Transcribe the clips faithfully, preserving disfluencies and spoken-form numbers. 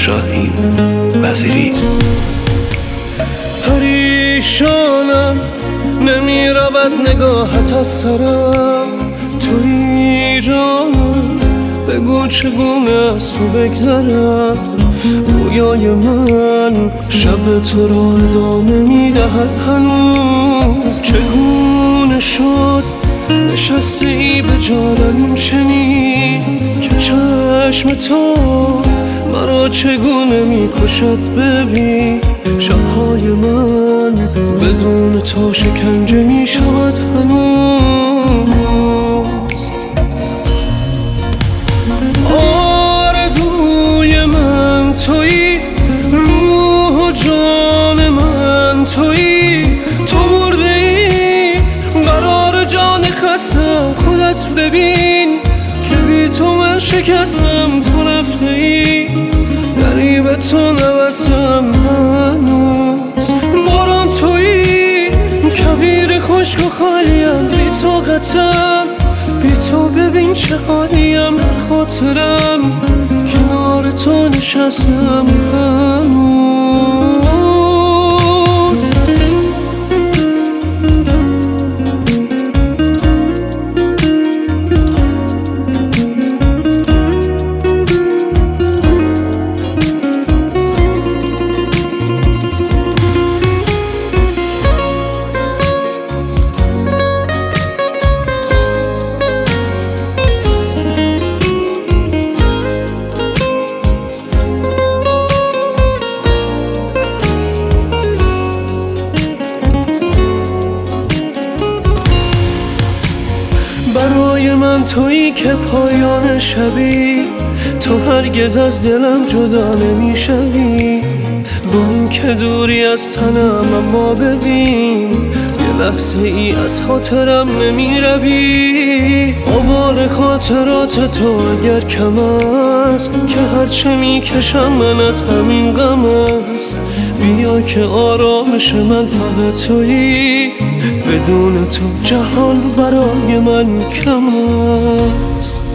شاهین وزیری. پریشانم نمی رود نگاهت از سرم، توی جانم بگو چگونه از تو بگذرم. رویای من شب تو را ادامه می دهد هنوز. چگونه شد نشسته ای به جانم چنین که چشم تو مرا چگونه می کشد. ببین شبهای من بدون تو شکنجه می شود هنوز. آرزوی من تویی، روح و جان من تویی. تو مرده ای قرار جان خستم، خودت ببین که بی تو من شکستم. تو رفته ای غریب تو نوستم هنوز. باران تویی کویر خشک و خالیم، بی طاقتم بی تو ببین چه حالیم. خاطرم کنار تو نشستم هنوز. برای من تویی که پایان شبی، تو هرگز از دلم جدا نمی شوی. با این که دوری از تنم اما ببین یه لحظه ای از خاطرم نمی روی. آوار خاطرات تو اگر کم است که هرچه می کشم من از همین غم است. بیا که آرامش من فقط تویی، بدون تو جهان برای من کم است.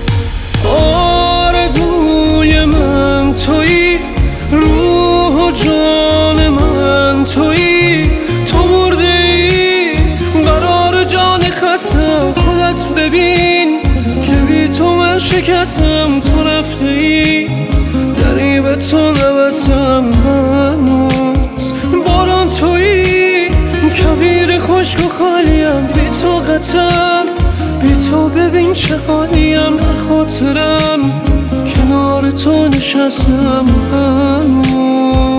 آرزوی من تویی، روح و جان من تویی. تو مرده ای قرار جان خستم، خودت ببین که بی تو من شکستم. تو رفته ای غریب تو نوستم هنوز. باران تویی کویر خشک و خالیم، بی طاقتم بی تو ببین چه حالیم. خاطرم کنار تو نشستم هنوز.